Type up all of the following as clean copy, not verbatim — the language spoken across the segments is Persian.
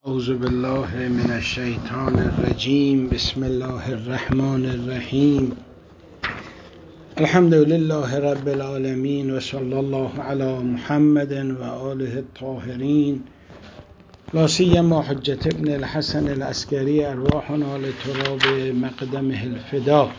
اعوذ بالله من الشیطان الرجیم. بسم الله الرحمن الرحیم. الحمد لله رب العالمین و صلی الله علی محمد و آله الطاهرین، لا سیما حجة ابن الحسن العسکری، ارواحنا لتراب مقدمه الفدا.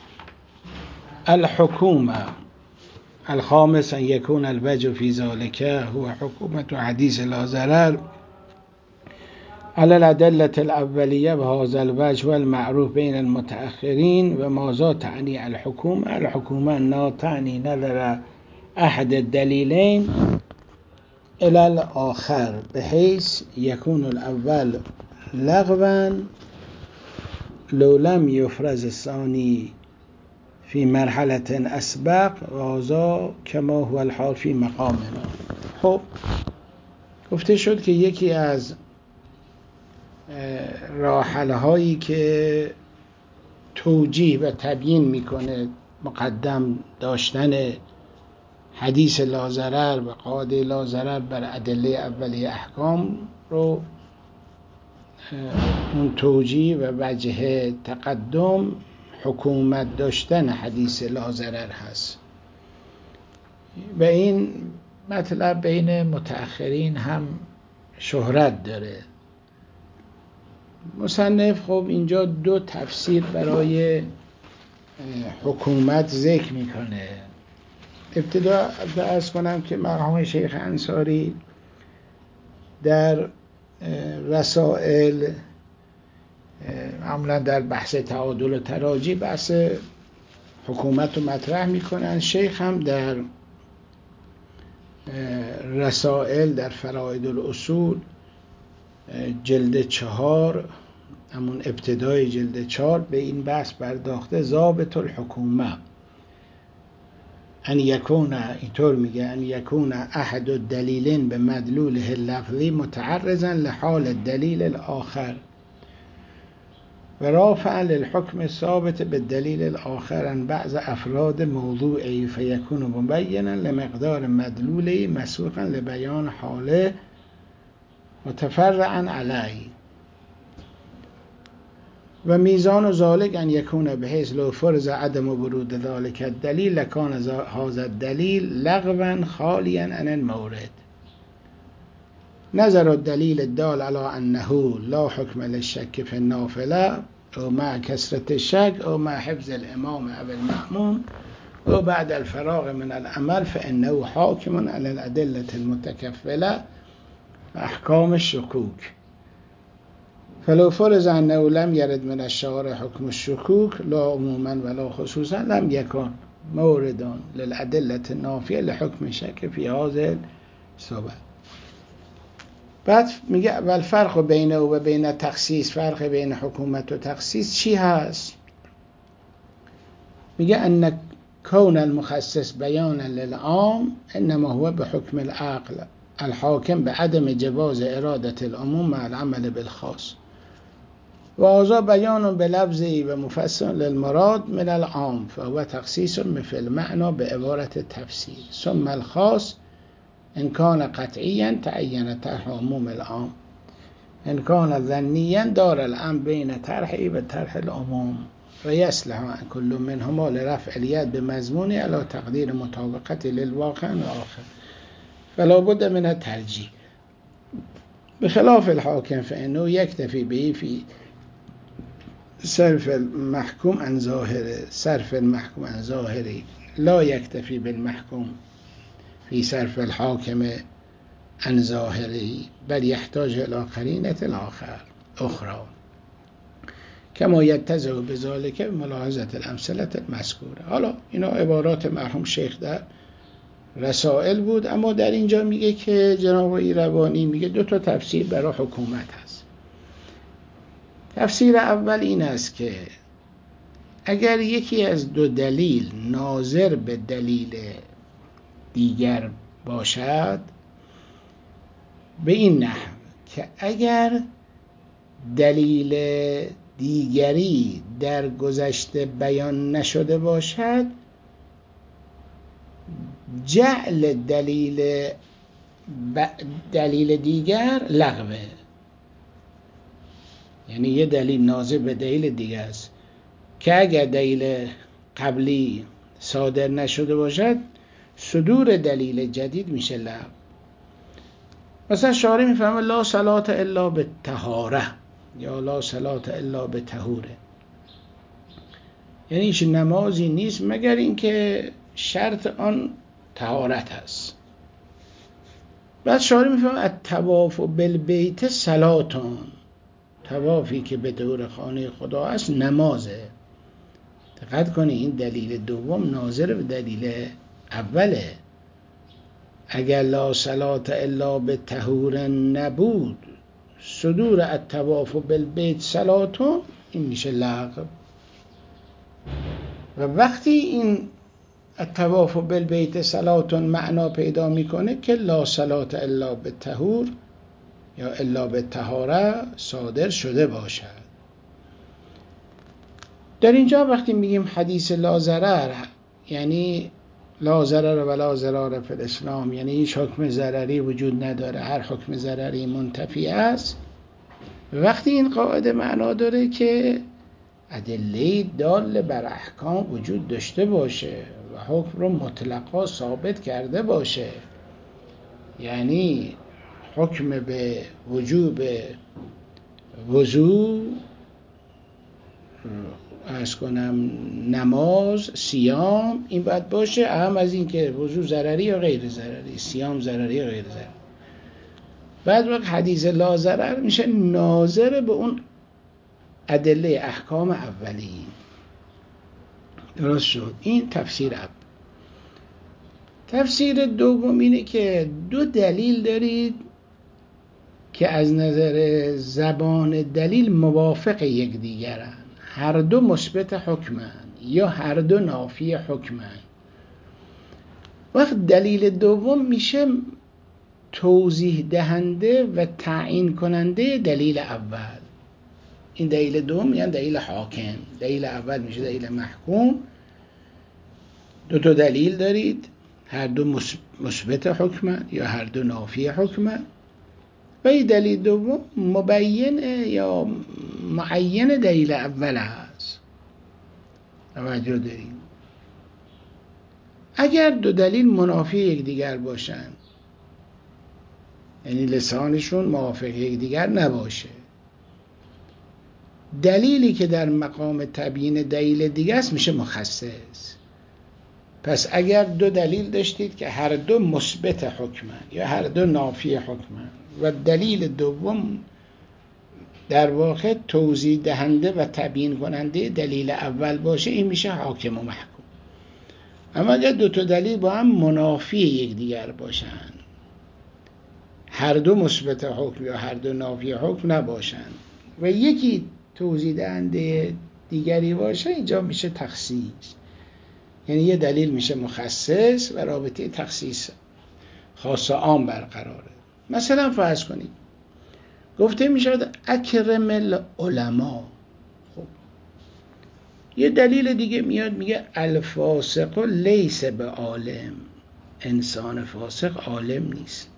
الحكومة الخامس ان يكون الوجه في ذلك هو حكومة حديث لا ضرر على الأدلة الأولية بهذا الوجه والمعروف بين المتأخرين. وماذا تعني الحكومة؟ الحكومة لا تعني نظر أحد الدليلين إلى الآخر بحيث يكون الأول لغوا لو لم يفرز الثاني في مرحلة أسبق، وهذا كما هو الحال في مقامنا. خب گفته شد که یکی از راحله هایی که توجیه و تبیین میکنه مقدم داشتن حدیث لا ضرر و قاعده لا ضرر بر ادله اولیه احکام رو، اون توجیه و وجه تقدم حکومت داشتن حدیث لا ضرر هست. و این مطلب بین متأخرین هم شهرت داره. مصنف خب اینجا دو تفسیر برای حکومت ذکر میکنه. ابتدا عرض کنم که مرحوم شیخ انصاری در رسائل، معمولا در بحث تعادل و تراجی، بحث حکومت رو مطرح میکنن. شیخ هم در رسائل در فرائد الاصول جلد 4، همون ابتدای جلد 4 به این بحث پرداخته. ضابط الحکومه ان یکون، اینطور میگه، ان یکون احد الدلیلین به مدلوله اللفظی متعرضا لحال الدلیل الاخر و رافعا للحکم ثابت بالدلیل الاخر عن بعض افراد موضوعی فیکون مبینا لمقدار مدلوله مسوقا لبیان حاله متفرعا علیه و میزان ذلك ان یکون بحیث لو فرض عدم ورود ذلك الدلیل لکان هذا الدلیل لغوا خالیا عن المورد. نظر الدلیل الدال على انه لا حکم للشک في النافله او مع کثرة الشک او مع حفظ الامام او المأموم او بعد الفراغ من العمل فانه حاکم على الادله المتكفله احکام الشکوک. فلو فرض انه لم يرد من الشارع حكم الشكوك لا عموما ولا خصوصا لم يكن موردا للأدلة النافية لحكم الشك في هذا الصورة. بعد میگه والفرق بینه و بین تخصیص، فرق بین حکومت و تخصیص چی هست؟ میگه ان كون المخصص بیانا للعام انما هو بحكم العقل الحاكم بعدم جواز اراده العموم مع العمل بالخاص و هذا بیان بلفظی و مفصل للمراد من العام فهو تخصیص مثل المعنى بعبارة التفسیر. ثم الخاص ان كان قطعيا تعين طرح عموم العام ان كان ظنيا دار الامر بين طرحه و طرح العموم و يصلح كل منهما لرفع اليد بمضمون على تقدير مطابقة للواقع الآخر فلا بد من الترجیح بخلاف الحاكم فإنه يكتفي به في صرف المحكوم عن ظاهره لا يكتفي بالمحكوم في صرف الحاكم عن ظاهره بل يحتاج إلى قرينة أخرى كما يتضح بذلك بملاحظة الأمثلة المذكورة. حالا اینا عبارات مرحوم شیخ در رسائل بود، اما در اینجا میگه که جناب ایروانی میگه دو تا تفسیر برای حکومت هست. تفسیر اول این است که اگر یکی از دو دلیل ناظر به دلیل دیگر باشد، به این نحو که اگر دلیل دیگری در گذشته بیان نشده باشد، جعل دلیل دیگر لغوه. یعنی یه دلیل ناظر به دلیل دیگه است که اگر دلیل قبلی صادر نشده باشد صدور دلیل جدید میشه لغو. مثلا شارح میفهمه لا صلاة الا بالطهاره یا لا صلاة الا بطهوره، یعنی هیچ نمازی نیست مگر اینکه شرط آن طهارت هست. بعد شارح میفهمه الطواف بالبیت صلاتون، طوافی که به دور خانه خدا است نمازه. دقت کنی این دلیل دوم ناظر به دلیل اوله. اگر لا صلاة الا بطهور نبود صدور الطواف بالبیت صلاتون، این میشه لغو. و وقتی این الطواف بالبیت صلاتون معنا پیدا میکنه که لا صلاة الا بطهور یا الا بطهاره صادر شده باشد. در اینجا وقتی میگیم حدیث لا ضرر، یعنی لا ضرر و لا ضرار فی الاسلام، یعنی هیچ حکم ضرری وجود نداره، هر حکم ضرری منتفی است. وقتی این قاعده معنا داره که ادله دال بر احکام وجود داشته باشه و حکم رو مطلقا ثابت کرده باشه، یعنی حکم به وجوب وضو، عرض کنم نماز، صیام، این باید باشه، اهم از این که وضو ضرری یا غیر ضرری، صیام ضرری یا غیر ضرری. بعد وقت حدیث لا ضرر میشه ناظر به اون ادله احکام اولی. درست شد؟ این تفسیر اول. تفسیر دوم اینه که دو دلیل دارید که از نظر زبان دلیل موافق یکدیگرند، هر دو مثبت حکمند یا هر دو نافی حکمند. وقت دلیل دوم میشه توضیح دهنده و تعیین کننده دلیل اول. این دلیل دوم یعنی دلیل حاکم، دلیل اول میشه دلیل محکوم. دو تا دلیل دارید، هر دو مثبت حکمند یا هر دو نافی حکمند و این دلیل دوم مبین یا معین دلیل اول هست. توجه دارید؟ اگر دو دلیل منافی یکدیگر باشن، یعنی لسانشون موافق یکدیگر نباشه، دلیلی که در مقام تبیین دلیل دیگه است میشه مخصص. پس اگر دو دلیل داشتید که هر دو مثبت حکمن یا هر دو نافی حکمن و دلیل دوم در واقع توضیح دهنده و تبیین کننده دلیل اول باشه، این میشه حاکم و محکوم. اما اگر دو تا دلیل با هم منافی یکدیگر باشن، هر دو مثبت حکم یا هر دو نافی حکم نباشن و یکی توضیح دهنده دیگری باشه، اینجا میشه تخصیص. یعنی یه دلیل میشه مخصص و رابطه تخصیص خاص و عام برقراره. مثلا فرض کنید گفته میشد اکرم العلماء، خب یه دلیل دیگه میاد میگه الفاسق لیس به عالم، انسان فاسق عالم نیست.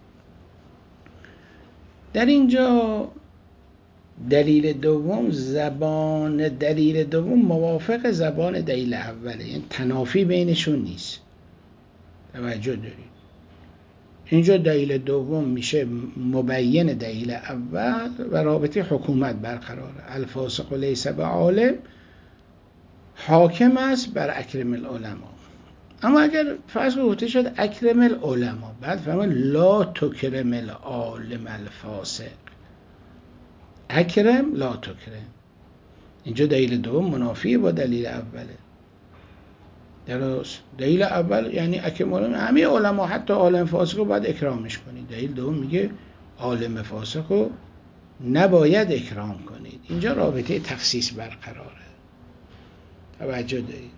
در اینجا دلیل دوم دلیل دوم موافق زبان دلیل اوله، یعنی تنافی بینشون نیست. توجه دارید؟ اینجا دلیل دوم میشه مبین دلیل اول و رابطه حکومت برقراره. الفاسق لیس به عالم حاکم است بر اکرم العلماء. اما اگر فرض گفته شد اکرم العلماء، بعد فهمه لا تکرم العالم الفاسق، اکرم لا تکرم، اینجا دلیل دوم منافی با دلیل اوله. درست؟ دلیل اول یعنی اکرم العلماء، همه علما حتی عالم فاسق رو باید اکرامش کنید. دلیل دوم میگه عالم فاسق رو نباید اکرام کنید. اینجا رابطه تخصیص برقراره. توجه دارید؟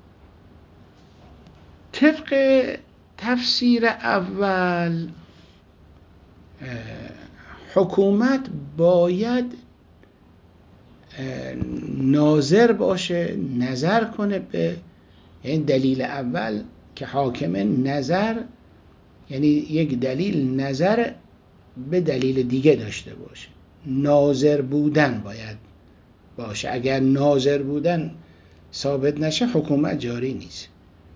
طبق تفسیر اول حکومت باید ناظر باشه، نظر کنه به، یعنی دلیل اول که حاکم نظر، یعنی یک دلیل نظر به دلیل دیگه داشته باشه، ناظر بودن باید باشه. اگر ناظر بودن ثابت نشه حکومت جاری نیست.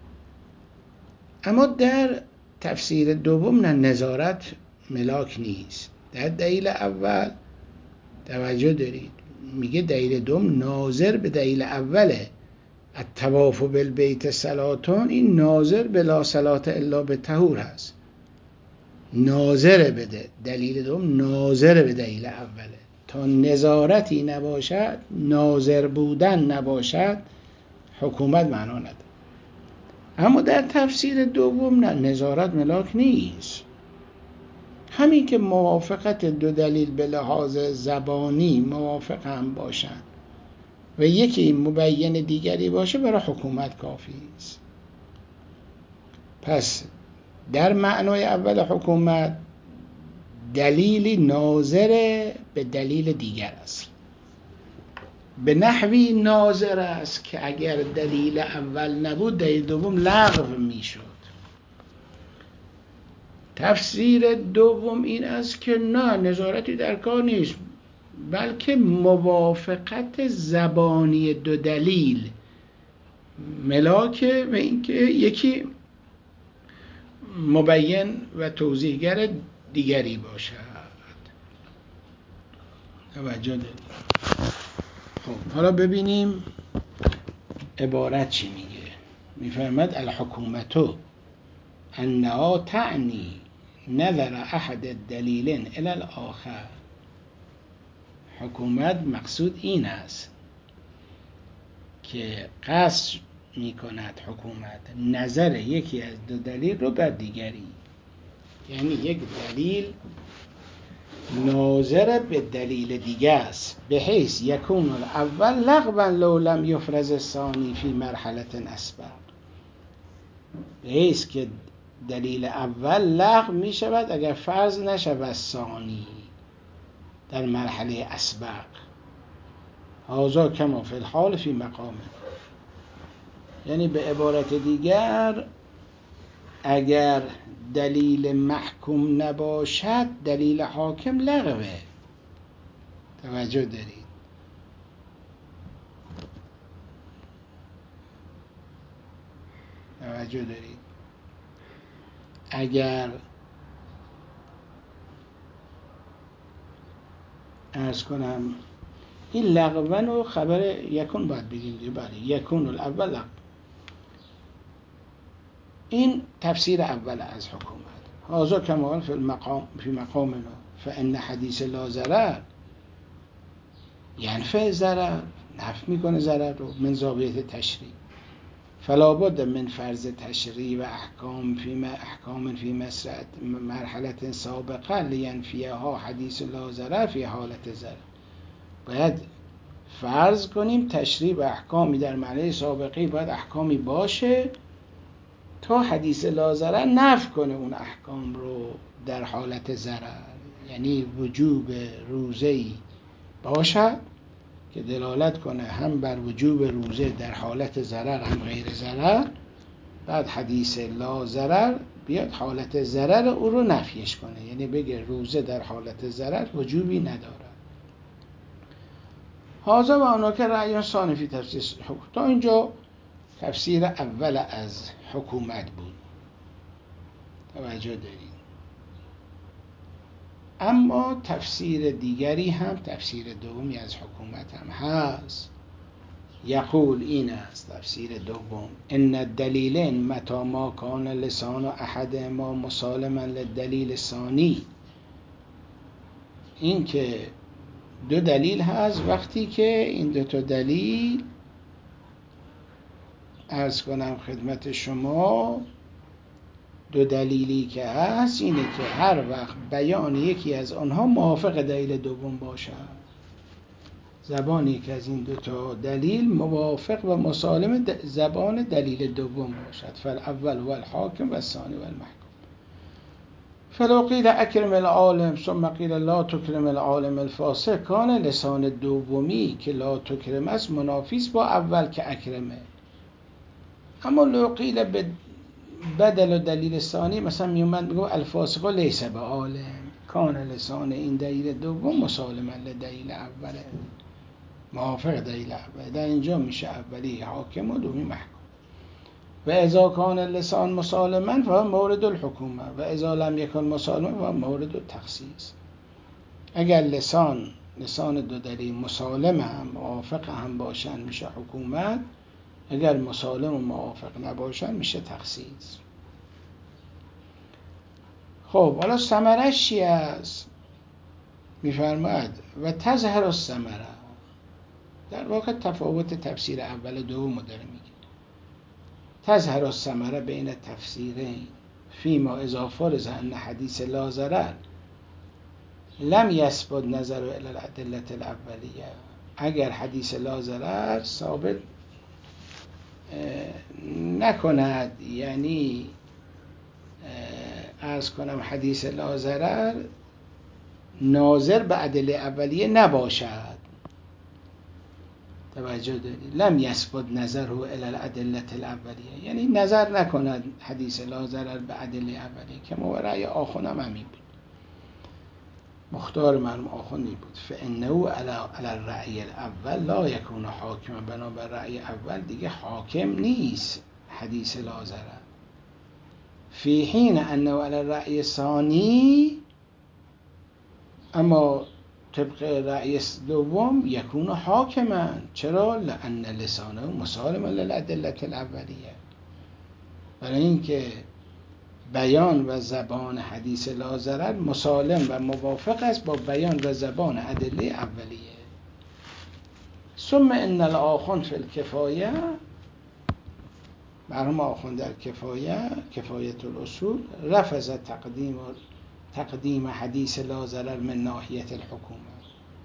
اما در تفسیر دوم نه، نظارت ملاک نیست. در دلیل اول توجه دارید، میگه دلیل دوم ناظر به دلیل اوله، الطواف بالبیت صلاتون، این ناظر بلا صلات الا به طهور هست. ناظر بده دلیل دوم، ناظر به دلیل اوله. تا نظارتی نباشد، ناظر بودن نباشد، حکومت معنا نداره. اما در تفسیر دوم نه، نظارت ملاک نیست. همین که موافقت دو دلیل به لحاظ زبانی موافق هم باشند و یکی مبین دیگری باشه، برای حکومت کافی است. پس در معنای اول حکومت دلیلی ناظر به دلیل دیگر است، به نحوی ناظر است که اگر دلیل اول نبود دلیل دوم لغو میشد. تفسیر دوم این است که نه، نظارتی در کار نیست، بلکه موافقت زبانی دو دلیل ملاکه و اینکه یکی مبین و توضیحگر دیگری باشد. توجه دارید؟ خب حالا ببینیم عبارت چی میگه. میفرماد الحکومتو انها تعنی نظر احد الدلیلین الی الاخر. حکومت مقصود این است که قصد میکند حکومت نظر یکی از دو دلیل رو بر دیگری، یعنی یک دلیل ناظر به دلیل دیگه است، به حیث یکون الاول لغوا لو لم یفرض الثانی فی مرحله اسبق، به حیث که دلیل اول لغو می شود اگر فرض نشود ثانی در مرحله اسبق. هذا کما فی الحال فی مقامه. یعنی به عبارت دیگر اگر دلیل محکوم نباشد دلیل حاکم لغوه. توجه دارید؟ توجه دارید؟ اگر عرض کنم این لغوان و خبر یکون باید بگیم دیگه. بله، یکون الاول لغو. این تفسیر اول از حکومت. هذا کما فی مقامنا فان حدیث لا ضرر ینفع ضرر، نفی میکنه ضرر رو من زاویه تشریع. فلا بد من فرض تشریع و احکام فی مرحله سابقه لینفیها حدیث لا ضرر فی حالت ضرر. باید فرض کنیم تشریع و احکامی در مرحله سابقه باید احکامی باشه تا حدیث لا ضرر نفی کنه اون احکام رو در حالت ضرر. یعنی وجوب روزه‌ای باشد که دلالت کنه هم بر وجوب روزه در حالت ضرر هم غیر ضرر، بعد حدیث لا ضرر بیاد حالت ضرر او رو نفیش کنه، یعنی بگه روزه در حالت ضرر وجوبی نداره. هذا و آنها که رأی ثانی فی تفسیر حکومت. تا اینجا تفسیر اول از حکومت بود. توجه دارید؟ اما تفسیر دیگری هم، تفسیر دومی از حکومت هم هست. یقول این است تفسیر دوم: ان الدلیلین متی ما کان لسان احدهما مسالما للدلیل الثانی. این که دو دلیل هست، وقتی که این دو تا دلیل عرض کنم خدمت شما، دو دلیلی که هست اینه که هر وقت بیان یکی از آنها موافق دلیل دوم باشد، زبانی که از این دو تا دلیل موافق و مسالم زبان دلیل دوم باشد. فالاول و الحاکم و الثانی و المحکوم. فلو قیل اکرم العالم ثم قیل لا تکرم العالم الفاسق، کان لسان دومی که لا تکرم است منافیس با اول که اکرمه. اما لو قیل به بدل و دلیل ثانی، مثلا میومد میگو الفاسق لیس به عالم، کان لسان این دلیل دوم مسالما لدلیل اوله، موافق دلیل اوله. در اینجا میشه اولی حاکم و دومی محکوم. و اذا کان اللسان مسالما فهو مورد الحکومه و اذا لم یکن مسالما فهو مورد التخصیص. اگر لسان دو دلیل مسالم هم موافق هم باشن میشه حکومت، اگر مسالم و موافق نباشن میشه تخصیص. خب حالا ثمرش چی است؟ میفرماید و تظهر الثمره. در واقع تفاوت تفسیر اول و دوم داره میگه. تظهر الثمره بین تفسیرین فیما اذا فرض ان حدیث لا ضرر لم یثبت نظر الی الادله الاولیه. اگر حدیث لا ضرر ثابت نکند، یعنی عرض کنم حدیث لا ضرر ناظر به ادله اولیه نباشد. توجه دارید؟ لم یثبت نظره الی الادله الاولیه، یعنی نظر نکند حدیث لا ضرر به ادله اولیه، که رأی آخونم همین بود، مختار مرحوم آخوندی بود. فانه علی الرأی الاول لا یکون حاکما، بنابر رأی اول دیگه حاکم نیست حدیث لا ضرر. فی حین انه علی الرأی الثانی، اما طبق رأی دوم یکون حاکما. چرا؟ لأن لسانه مسالم للادله الاولیه، برای اینکه بیان و زبان حدیث لا ضرر مسالم و موافق است با بیان و زبان ادله اولیه. ثم ان الاخوند فی الکفایه، مرحوم آخوند در کفایت الاصول رفض تقدیم حدیث لا ضرر من ناحیه الحکومه.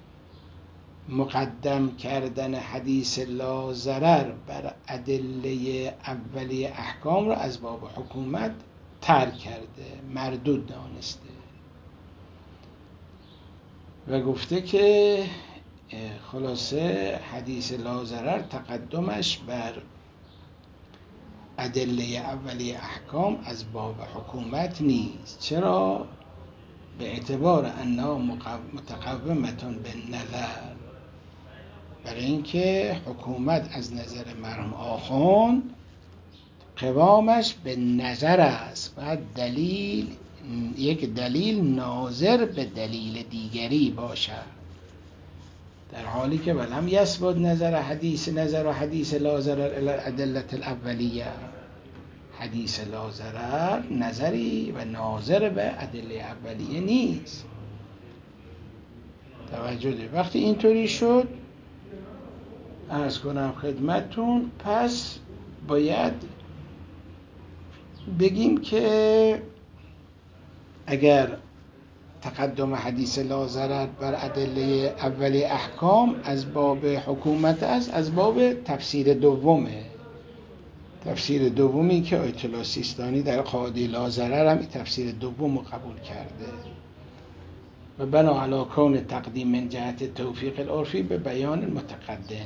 مقدم کردن حدیث لا ضرر بر ادله اولیه احکام را از باب حکومت ترک کرده، مردود دانسته و گفته که خلاصه حدیث لا ضرر تقدمش بر ادله اولیه احکام از باب حکومت نیست. چرا؟ به اعتبار انها متقومتون به نظر، برای اینکه حکومت از نظر مرحوم آخوند قوامش به نظر است و دلیل، یک دلیل ناظر به دلیل دیگری باشد، در حالی که ولم یثبت نظر و حدیث لا ضرر الی الادله الاولیه. حدیث لا ضرر نظری و ناظر به ادله اولیه نیست. توجه دارید؟ وقتی اینطوری شد عرض کنم خدمتون، پس باید بگیم که اگر تقدم حدیث لا ضرر بر ادله اولی احکام از باب حکومت است، از باب تفسیر دومه. تفسیر دومی که آیت الله سیستانی در قاعده لا ضرر هم تفسیر دوم رو قبول کرده و بنا علی کون تقدیم من جهت توفیق العرفی به بیان متقدم،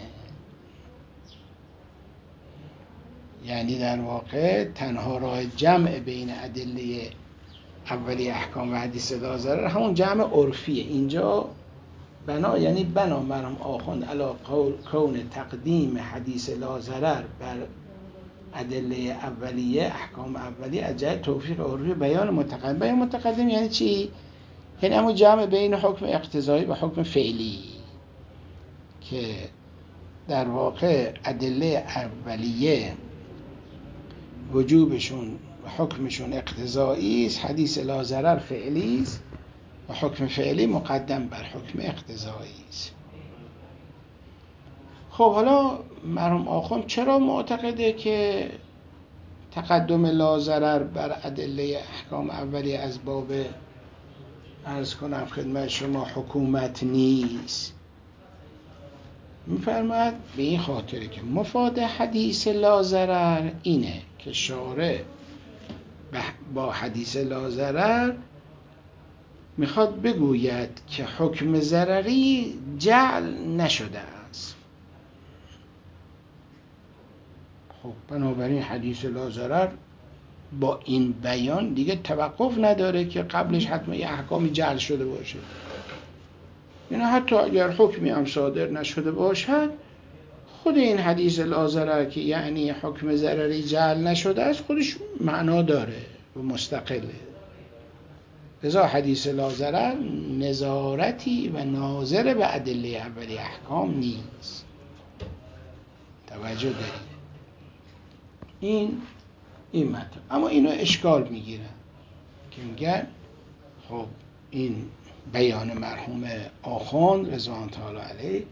یعنی در واقع تنها راه جمع بین ادله اولی احکام و حدیث لا ضرر همون جمع عرفیه. اینجا بنا، یعنی بنا مرحوم آخوند علی کون تقدیم حدیث لا ضرر بر ادله اولیه احکام اولیه از جهت توفیق عرفی بیان متقدم. بیان متقدم یعنی چی؟ یعنی همون جمع بین حکم اقتضایی و حکم فعلی که در واقع ادله اولیه وجوبشون و حکمشون اقتضایی است، حدیث لا ضرر فعلی است و حکم فعلی مقدم بر حکم اقتضایی است. خب حالا مرحوم آخوند چرا معتقده که تقدم لا ضرر بر ادله احکام اولیه از باب عرض کنم خدمت شما حکومت نیست؟ میفرماید به این خاطره که مفاد حدیث لا ضرر اینه که شارع با حدیث لا ضرر میخواد بگوید که حکم ضرری جعل نشده است. خب بنابراین حدیث لا ضرر با این بیان دیگه توقف نداره که قبلش حتما یه احکامی جعل شده باشه. یعنی حتی اگر حکمی هم صادر نشده باشد، خود این حدیث لا ضرر که یعنی حکم ضرری جعل نشده است خودش معنا داره و مستقله. لذا حدیث لا ضرر نظارتی و ناظر به ادله اولی احکام نیست. توجه دارید؟ این مطلب. اما اینو اشکال میگیرن که میگن خب این بیان مرحوم آخوند رضوان تعالی علیه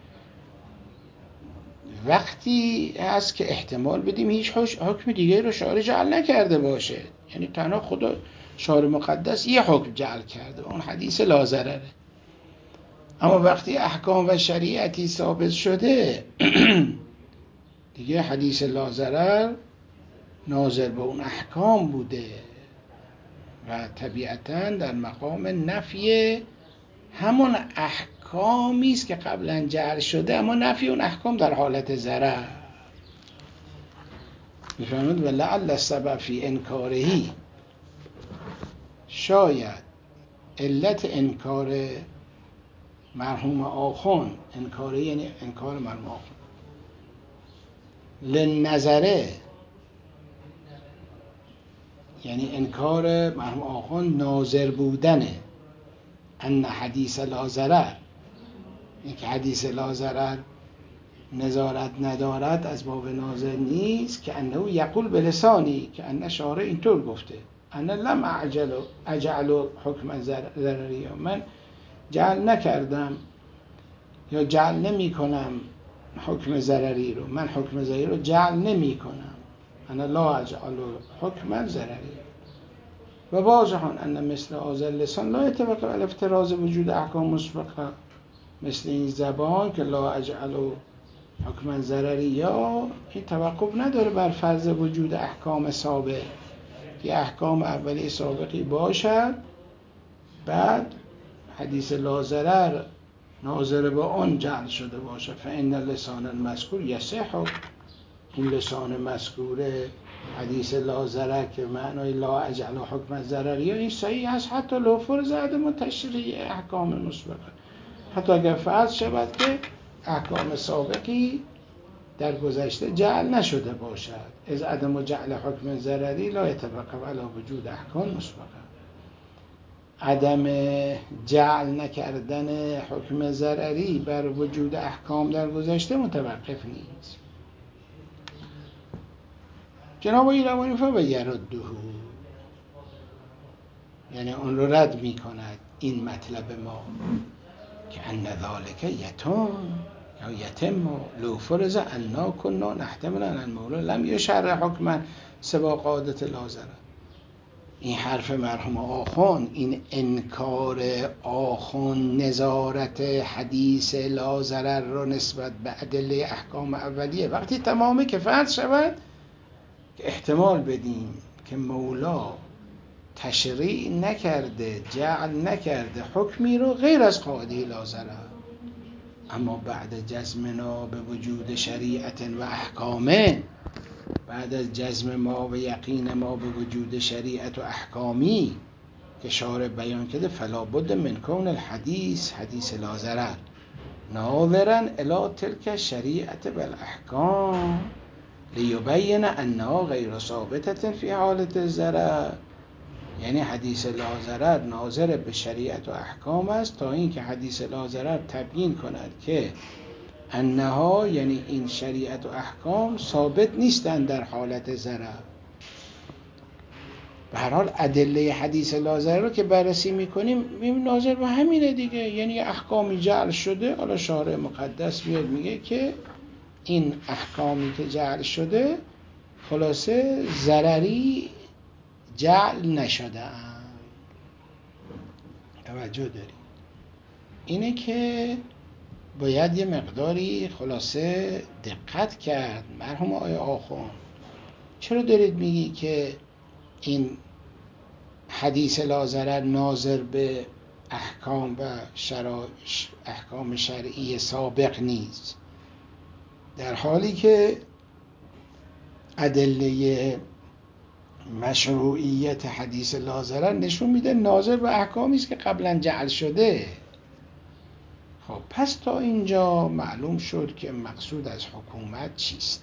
وقتی هست که احتمال بدیم هیچ حکم دیگه رو شارع جعل نکرده باشه، یعنی تنها خدا شارع مقدس یه حکم جعل کرده، اون حدیث لا ضرره. اما وقتی احکام و شریعتی ثابت شده دیگه حدیث لا ضرر ناظر به اون احکام بوده و طبیعتاً در مقام نفی همون احکامی است که قبلا جعل شده، اما نفی اون احکام در حالت ضرر. میفهمید؟ و لعل السبب فی انکارهی، شاید علت انکار مرحوم آخوند، انکاره یعنی انکار مرحوم آخوند، لنظره یعنی انکار مرحوم آخوند ناظر بودنه، ان حدیث لا ضرر، این که حدیث لا ضرر نظارت ندارد از باب ناظر نیست، که انه یقول بلسانی، که ان شارع اینطور گفته انا لم اجعل حکم ضرری، من جعل نکردم یا جعل نمی کنم حکم ضرری رو، من حکم ضرری رو جعل نمی کنم، انا لا اجعل حکم ضرری. و واضحان ان مثل هذا لسان لا يتوقف على افتراض وجود احکام مسبقه، مثل این زبان که لا اجعل حکم ضرری، یا این توقف نداره بر فرض وجود احکام سابق، که احکام اولی سابقی باشد بعد حدیث لا ضرر ناظر به آن جعل شده باشه. فإن لسان المذکور یصح، این لسان مذکور حدیث لا ضرر که معنای لا اجعل حکم ضرری این صحیح است، حتی لو فرض عدم تشریع احکام مسبقه، حتی اگر فرض شود که احکام سابقی در گذشته جعل نشده باشد، از عدم جعل حکم ضرری لا يتوقف علی وجود احکام مسبقه. عدم جعل نکردن حکم ضرری بر وجود احکام در گذشته متوقف نیست. جناب ایروانی و یرده، یعنی اون رو رد می کند این مطلب ما که ان ذالک یتم لو فرض انا کنا نحتمل ان المولى لم یشرع حکما سوا قاعده لا ضرر. این حرف مرحوم آخوند، این انکار آخوند نظارت حدیث لا ضرر رو نسبت به ادله احکام اولیه وقتی تمامه که فرض شود که احتمال بدیم که مولا تشریع نکرده، جعل نکرده حکمی رو غیر از قاعده لا ضرر، اما بعد جزمنا به وجود شریعت و احکامه، بعد از جزم ما و یقین ما به وجود شریعت و احکامی که شارع بیان کرده، فلا بد من کون الحدیث حدیث لا ضرر ناظرا الی تلک شریعت بالاحکام لیبین انها غیر ثابتة فی حالت الضرر. یعنی حدیث لا ضرر ناظر به شریعت و احکام است تا اینکه حدیث لا ضرر تبیین کند که انها، یعنی این شریعت و احکام ثابت نیستند در حالت ضرر. به هر حال ادله حدیث لا ضرر رو که بررسی میکنیم ناظر به همینه دیگه، یعنی احکامی جعل شده، حالا شارع مقدس میاد میگه که این احکامی که جعل شده خلاصه ضرری جعل نشده ام. توجه داریم اینه که باید یه مقداری خلاصه دقت کرد. مرحوم آقای آخوند چرا دارید میگی که این حدیث لا ضرر ناظر به احکام و احکام شرعی سابق نیست، در حالی که ادله مشروعیت حدیث لا ضرر نشون میده ناظر به احکامی است که قبلا جعل شده. خب پس تا اینجا معلوم شد که مقصود از حکومت چیست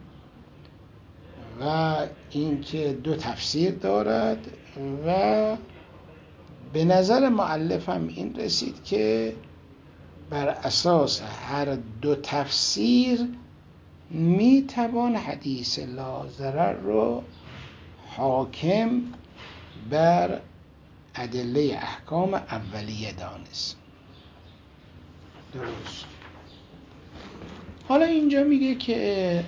و اینکه دو تفسیر دارد و به نظر مؤلف هم این رسید که بر اساس هر دو تفسیر میتوان حدیث لا ضرر رو حاکم بر ادله احکام اولیه دانست. درست. حالا اینجا میگه که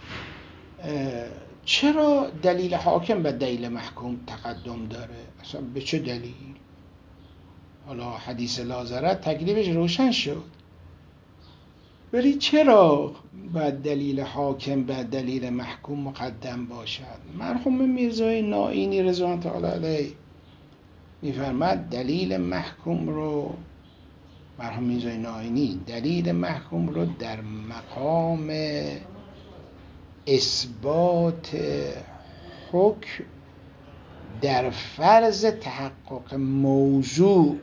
چرا دلیل حاکم به دلیل محکوم تقدم داره؟ اصلا به چه دلیل؟ حالا حدیث لا ضرر تکلیفش روشن شد، ولی چرا باید دلیل حاکم به دلیل محکوم مقدم باشد؟ مرحوم میرزای نائینی رضوان تعالی علیه میفرماد دلیل محکوم رو، مرحوم میرزای نائینی دلیل محکوم رو در مقام اثبات حکم در فرض تحقق موضوع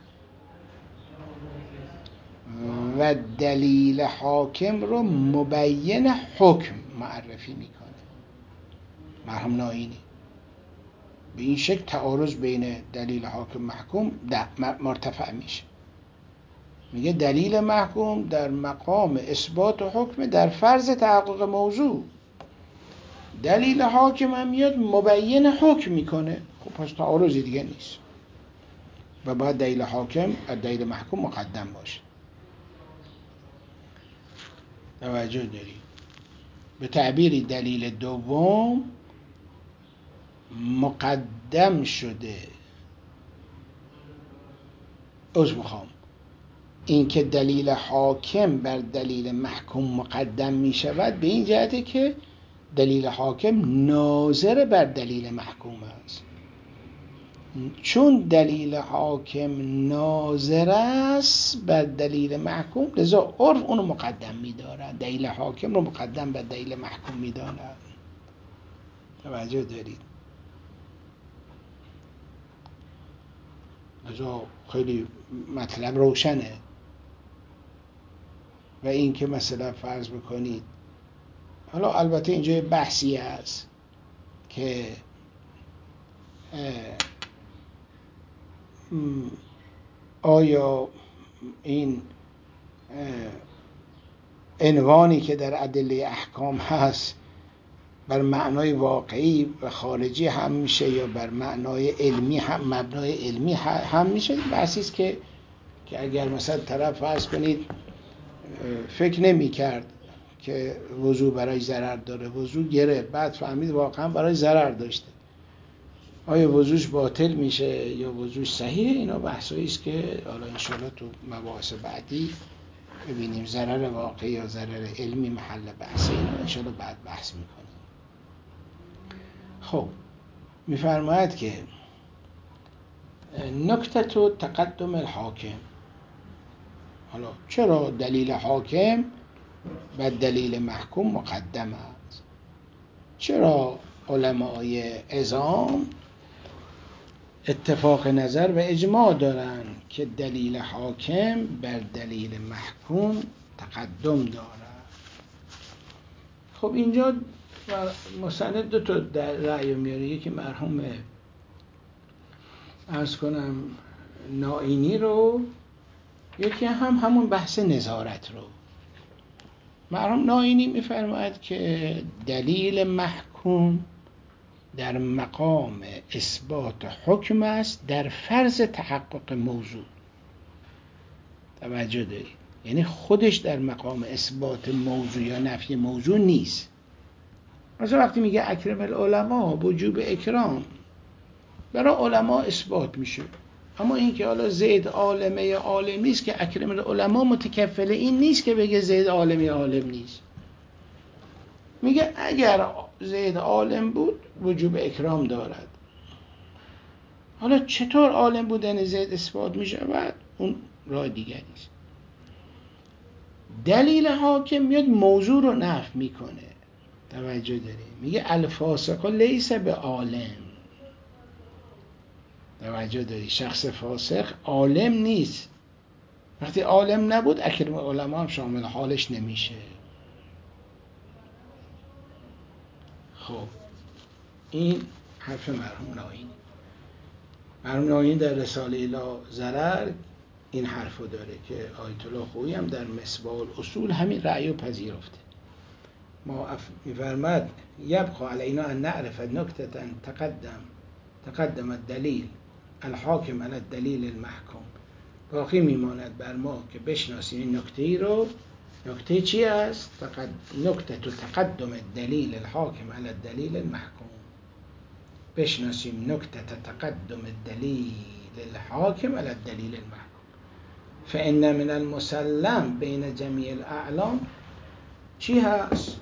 و دلیل حاکم رو مبین حکم معرفی میکنه. مرحوم نائینی به این شکل تعارض بین دلیل حاکم محکوم مرتفع میشه. میگه دلیل محکوم در مقام اثبات حکم در فرض تحقق موضوع، دلیل حاکم هم میاد مبین حکم میکنه. خب پس تعارضی دیگه نیست و باید دلیل حاکم از دلیل محکوم مقدم باشه. توجه دارید؟ به تعبیری دلیل دوم مقدم شده. این که دلیل حاکم بر دلیل محکوم مقدم می شود به این جهته که دلیل حاکم ناظر بر دلیل محکوم است. چون دلیل حاکم ناظر است بر دلیل محکوم، لذا عرف اونو مقدم می دارد، دلیل حاکم رو مقدم بر دلیل محکوم می دارد. توجه دارید؟ لذا خیلی مطلب روشنه. و این که مثلا فرض بکنید، حالا البته اینجا یه بحثی هست که آیا این عنوانی که در ادله احکام هست بر معنای واقعی و خارجی هم میشه یا بر معنای علمی هم، مبنای علمی هم میشه؟ بحثی است که اگر مثلا طرف فرض کنید فکر نمی کرد که وضو برای ضرر داره، وضو گرفت، بعد فهمید واقعا برای ضرر داشته، آیا وضوش باطل میشه یا وضوش صحیحه؟ اینا بحثایی است که حالا انشاءالله تو مباحث بعدی ببینیم. ضرر واقعی یا ضرر علمی محل بحثه، اینا انشاءالله بعد بحث میکنیم. خب میفرماید که نکته تو تقدم الحاکم. حالا چرا دلیل حاکم و دلیل محکوم مقدم است؟ چرا علمای عظام اتفاق نظر و اجماع دارن که دلیل حاکم بر دلیل محکوم تقدم دارد؟ خب اینجا مصنف دو تا رأی میاره. یکی مرحوم عرض کنم نائینی رو، یکی هم همون بحث نظارت رو. مرحوم نائینی میفرماید که دلیل محکوم در مقام اثبات حکم است در فرض تحقق موضوع. توجه دارید؟ یعنی خودش در مقام اثبات موضوع یا نفی موضوع نیست. مثلا وقتی میگه اکرم العلماء، وجوب اکرام برای علما اثبات میشه، اما این که حالا زید عالمه عالم نیست که اکرم العلماء متکفل این نیست که بگه زید عالمه عالم نیست. میگه اگر زید عالم بود وجوب اکرام دارد. حالا چطور عالم بودن زید اثبات میشود اون راه دیگری است. دلیل حاکم میاد موضوع رو نفی میکنه. توجه داریم. میگه الفاسق لیس به عالم. توجه داری، شخص فاسق عالم نیست. وقتی عالم نبود اکرم علما هم شامل حالش نمیشه. خب این حرف مرحوم ناینی. مرحوم ناینی در رساله لا ضرر این حرفو داره که آیت الله خویی هم در مصباح الاصول همین رأیو پذیرفته. ما می‌فرماد یبقى علینا ان نعرف نکته تقدم الدلیل الحاکم علی الدلیل المحکوم. باقی میماند بر ما که بشناسیم این نکته ای رو. نکته چی است؟ نکته تقدم الدلیل الحاکم علی الدلیل المحکوم. بشناسیم نکته تقدم الدلیل الحاکم علی الدلیل المحکوم. فإن من المسلم بین جمیع الاعلام چی هست؟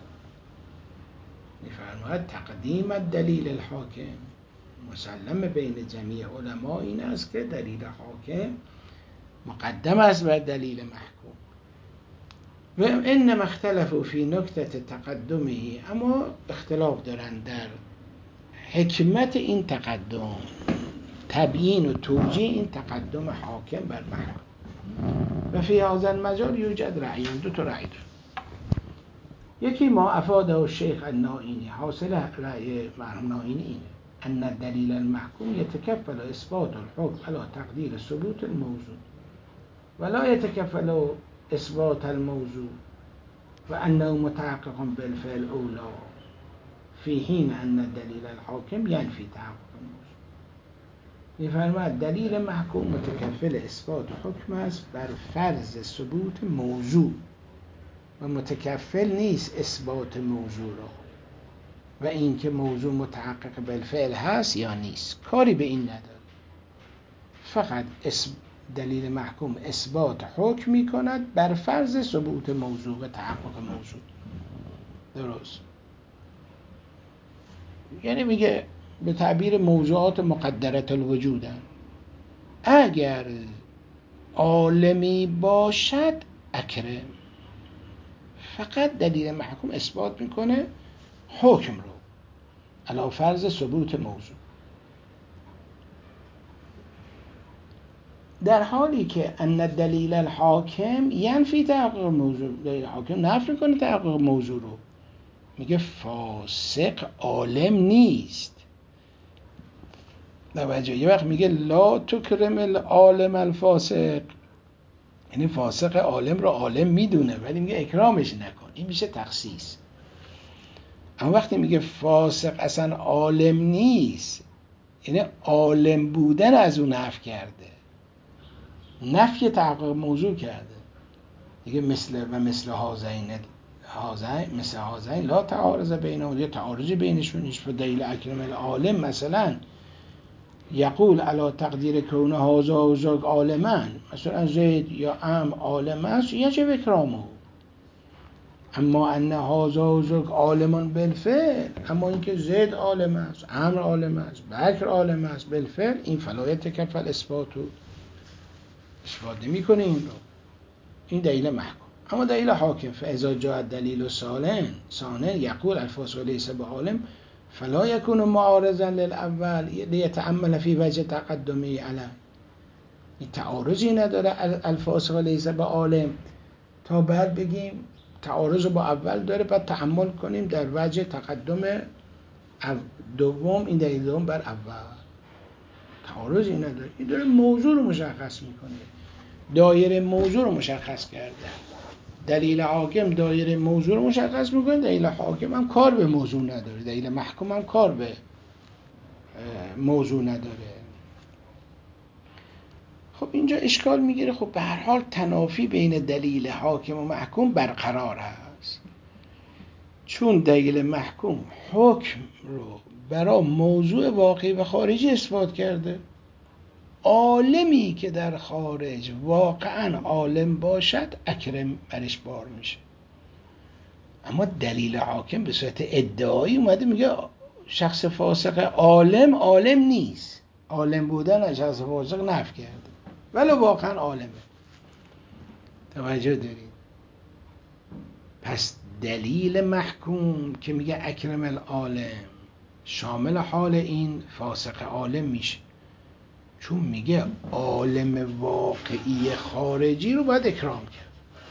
میفرماید تقدیم الدلیل الحاکم. مسلم بین جمیع علما این است که دلیل حاکم مقدم است بر دلیل محکوم. و انما اختلفوا فی نکته تقدمه، اما اختلاف دارن در حکمت این تقدم، تبیین و توجیه این تقدم حاکم بر محکوم. و فی هذا المجال یوجد رأیان، دو تا رأی دارن. یکی ما افاده الشیخ النائینی، حاصل رأی مرحوم نائینی اینه ان الدلیل المحکوم یتکفل اثبات الحکم علی تقدیر ثبوت الموضوع ولا يتكفل اثبات الموضوع و انه متحقق بالفعل اولا فی حین ان الدلیل الحاکم ینفی تحقق الموضوع. می‌فرماید دلیل محکوم متکفل اثبات حکم است بر فرض ثبوت موضوع و متکفل نیست اثبات موضوع را و اینکه موضوع متحقق بالفعل هست یا نیست کاری به این نداره. فقط دلیل محکوم اثبات حکم می کند بر فرض ثبوت موضوع و تحقق موضوع. درست. یعنی میگه به تعبیر موضوعات مقدرت الوجودن. اگر عالمی باشد اکرم، فقط دلیل محکوم اثبات میکنه حکم رو علی فرض ثبوت موضوع، در حالی که ان الدلیل الحاکم ینفی تحقق موضوع. دلیل حاکم نفی میکنه تحقق موضوع رو. میگه فاسق عالم نیست. توجه، یه وقت میگه لا تکرم العالم الفاسق، یعنی فاسق عالم رو عالم میدونه ولی میگه اکرامش نکن. این میشه تخصیص. اما وقتی میگه فاسق اصلا عالم نیست، یعنی عالم بودن از اون نفی کرده، نفی تحقق موضوع کرده دیگه. مثل هازین لا تعارض بینهم، یا تعارضی بینشون نیست. و دلیل اکرم العالم مثلا یقول علی تقدیر کونه هازا و زوج عالمن، مثلا زید یا ام عالم است یجب اکرامه. اما ان هازا و زوج عالمان بالفعل، اما اینکه زید عالم است، امر عالم است، بکر عالم است بالفعل، این فلا یتکفل اثباتو، اثبات نمی کنه این رو. این دلیل محکوم. اما دلیل حاکم فاذا جاء الدلیل ثانٍ یقول الفاسق لیس بعالم فلا یکون معارضا للاول لیتأمل فی وجه تقدمه علیه. این تعارضی نداره الفاسق لیس بعالم تا بعد بگیم تعارض با اول داره بعد تأمل کنیم در وجه تقدم دوم، این دلیل دوم بر اول. تعارضی نداره. این داره موضوع رو مشخص میکنه، دایره موضوع رو مشخص کرده. دلیل حاکم دایره موضوع رو مشخص میکنه، دلیل حاکم هم کار به موضوع نداره، دلیل محکوم هم کار به موضوع نداره. خب اینجا اشکال میگیره. خب به هر حال تنافی بین دلیل حاکم و محکوم برقرار هست، چون دلیل محکوم حکم رو برای موضوع واقعی و خارجی اثبات کرده. عالمی که در خارج واقعا عالم باشد اکرم برش بار میشه. اما دلیل حاکم به صورت ادعایی اومده میگه شخص فاسق عالم نیست، عالم بودن از شخص فاسق نفی کرده ولی واقعا عالمه. توجه دارید؟ پس دلیل محکوم که میگه اکرم العالم شامل حال این فاسق عالم میشه، چون میگه عالم واقعی خارجی رو باید اکرام کرد.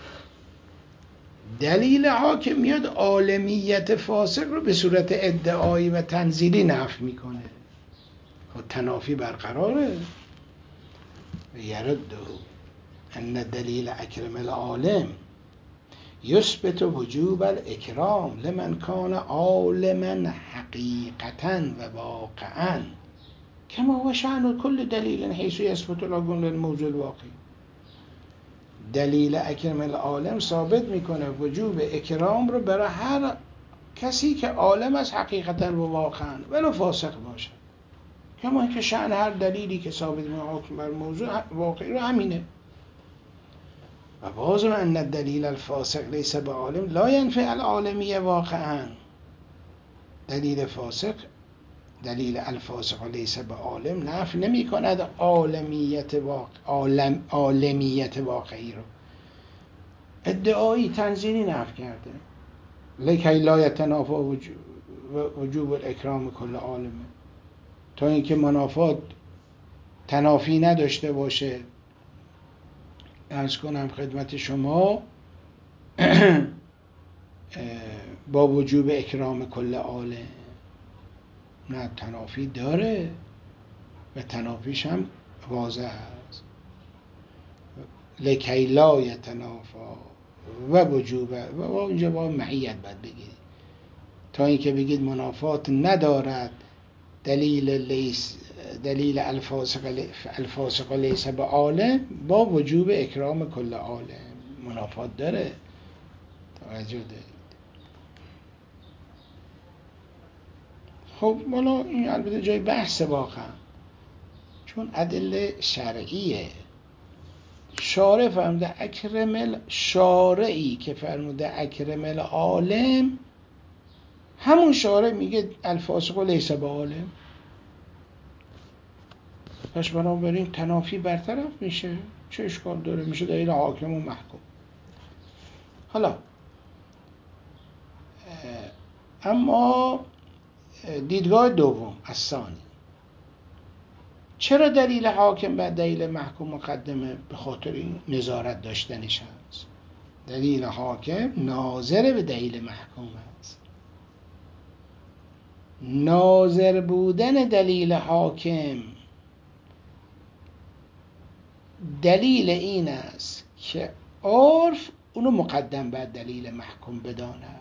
دلیل حاکم میاد عالمیت فاسق رو به صورت ادعایی و تنزیلی نفی میکنه، تنافی برقراره. یرد ان دلیل اکرم العالم یثبت وجوب الاکرام لمن کان عالما حقیقتا و واقعا کما هو شأن کل دلیل حیث یثبت لکن للموضوع الواقعی. دلیل اکرم العالم ثابت میکنه وجوب اکرام رو برای هر کسی که عالم از حقیقتا و واقعا ولو فاسق باشه، کما که شأن هر دلیلی که ثابت میکنه حکم بر موضوع واقعی رو همینه. و باز ان الدلیل الفاسق لیس بعالم لا ینفی العالمیه واقعا. دلیل فاسق، دلیل الفاسق لیس بعالم نفی نمی کند عالمیت واقعی رو، ادعایی تنزیلی نفی کرده. لکی لا یتنافی وجوب الاکرام کل عالمه، تا اینکه منافات تنافی نداشته باشه. عرض کنم خدمت شما با وجوب اکرام کل عالم، نه تنافی داره و تنافیش هم واضح است. لکی لا یتنافا و وجوب و اینجا با معیت باید بگید، تا اینکه بگید منافات ندارد دلیل الفاسق لیس به عالم با وجوب اکرام کل عالم منافات داره. توجه دارید؟ خب حالا این البته جای بحث واقعا، چون ادله شرعیه. شارع فرموده اکرم شارعی که فرموده اکرم العالم، همون شارع میگه الفاسق لیس به عالم. پس بنابراین تنافی برطرف میشه، چه اشکال داره؟ میشه دلیل حاکم و محکوم. حالا اما دیدگاه دوم الثانی، چرا دلیل حاکم بر دلیل محکوم مقدمه؟ به خاطر این نظارت داشتنش هست. دلیل حاکم ناظر به دلیل محکوم است. ناظر بودن دلیل حاکم دلیل این است که عرف اونو مقدم بر دلیل محکوم بداند.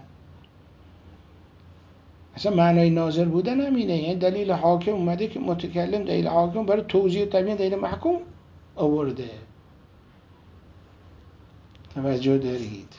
اصلا معنای ناظر بودن همینه، یعنی دلیل حاکم اومده که متکلم دلیل حاکم برای توضیح و تبیین دلیل محکوم آورده. توجه دارید؟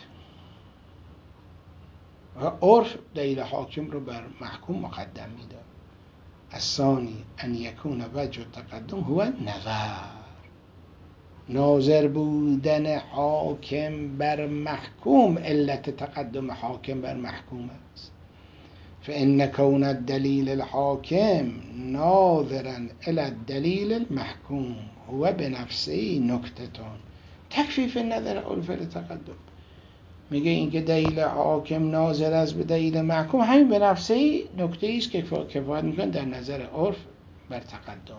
و عرف دلیل حاکم رو بر محکوم مقدم میده. الثانی ان یکون وجه تقدم هو نظر، ناظر بودن حاکم بر محکوم علت تقدم حاکم بر محکوم است. فإن كون الدلیل الحاکم ناظرا الى الدلیل المحکوم هو بنفسه نکتتان تکفی فی النظر عرف التقدم. میگه اینکه دلیل حاکم ناظر است به دلیل محکوم، همین به نفسه نکته ایست که کفایت میکنه در نظر عرف بر تقدم.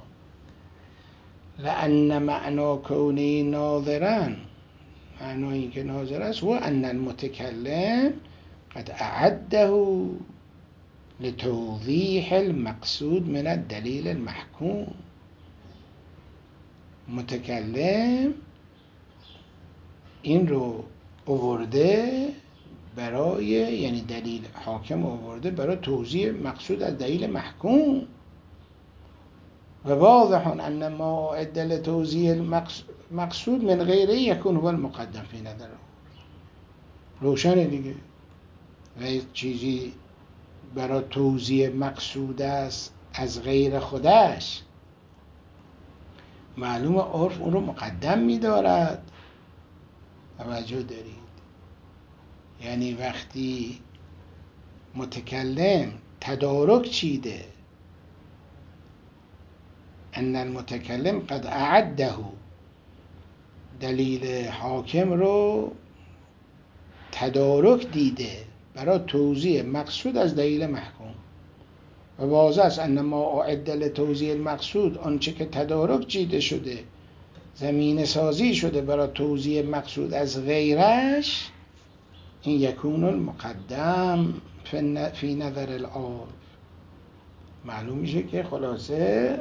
لأن معنا کونه ناظرا، معنای اینکه ناظر است و ان المتکلم قد اعده لتوضیح المقصود من الدلیل المحکوم. متکلم این رو آورده برای، یعنی دلیل حاکم آورده برای توضیح مقصود از دلیل محکوم. و واضح ان ما عدل توضیح مقصود من غیره یکون هو المقدم فی نظر. روشنه دیگه، و چیزی برای توضیح مقصود است از غیر خودش، معلوم عرف اون رو مقدم می‌دارد. توجه دارید؟ یعنی وقتی متکلم تدارک چیده، ان المتکلم قد اعده، دلیل حاکم رو تدارک دیده برای توزیع مقصود از دلیل محکوم. و واضح است ان ما اعد لتوزیع المقصود، آنچه که تدارک چیده شده، زمینه سازی شده برای توزیع مقصود از غیرش، این یکون المقدم فی نظر العارف. معلوم میشه که خلاصه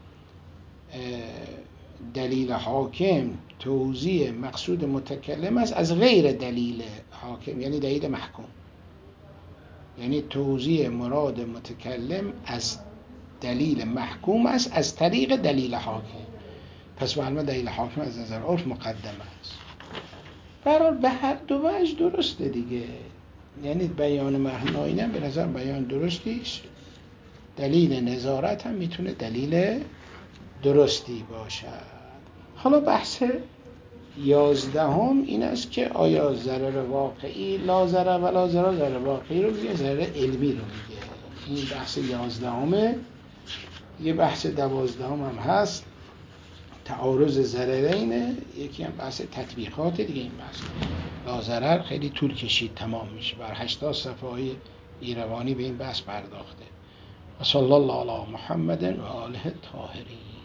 دلیل حاکم توزیع مقصود متکلم است از غیر دلیل حاکم، یعنی دلیل محکوم. یعنی توزیع مراد متکلم از دلیل محکوم است از طریق دلیل حاکم. پس معلومه دلیل حاکم از نظر عرف مقدم است. برحال به هر دو وجه درسته دیگه. یعنی بیان معنایی نه به نظر بیان درستیش، دلیل نظارت هم میتونه دلیل درستی باشد. حالا بحث 11 این است که آیا ضرر واقعی لا ضرر ولا ضرر، ضرر واقعی رو میگه، ضرر علمی رو میگه. این بحث 11. یه بحث 12 هم هست، تعارض ضررینه. یکی هم بحث تطبیقات دیگه. این بحث لا ضرر خیلی طول کشید، تمام میشه، بر 80 صفحه های ایروانی به این بحث پرداخته. و صلی الله علی محمد و آله الطاهرین.